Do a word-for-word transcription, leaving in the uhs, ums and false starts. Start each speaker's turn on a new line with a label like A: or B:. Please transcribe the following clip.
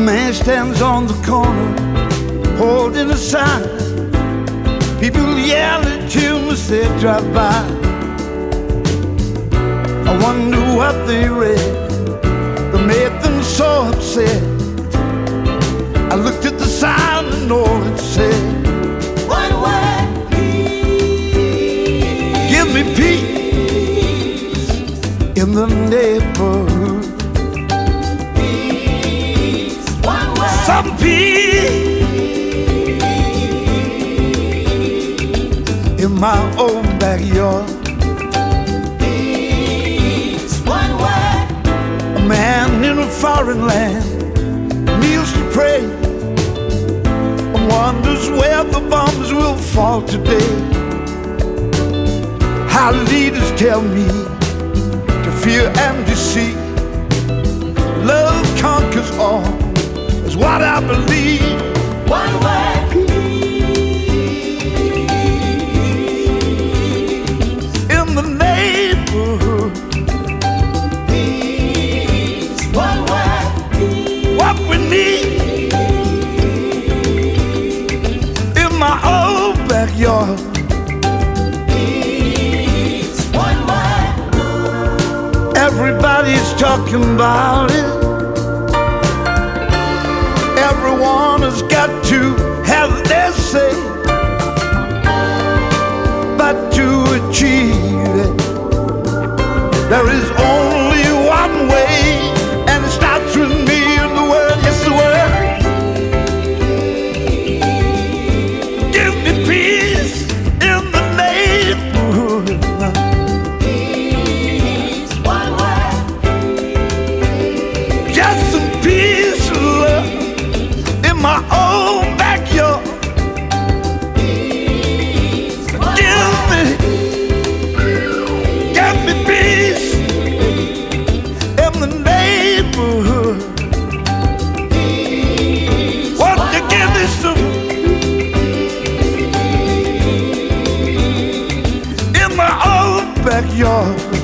A: man stands on the corner holding a sign. People yell at him as they drive by. I wonder what they read that made them so upset. I looked at the sign and all it said,
B: one word, peace.
A: give me peace in the neighborhood.
B: Peace, one word.
A: Some peace in my own backyard.
B: Peace, one word.
A: A man in a foreign land kneels to pray and wonders where the bombs will fall today. How leaders tell me to fear and deceit. Love conquers all, is what I believe.
B: One word,
A: In the neighborhood,
B: peace, one word,
A: what we need in my own backyard.
B: peace, one word.
A: Everybody's talking about it. Everyone has got to have their say. But to achieve it, there is only one way, and it starts with me and the word, yes, the word. Give me peace in the neighborhood.
B: Peace, one word.
A: Just some peace and love in my own backyard.
B: Peace, one
A: Give
B: word.
A: me, give me peace in the neighborhood.
B: Peace,
A: Won't
B: one
A: you give me
B: word.
A: some in my own backyard?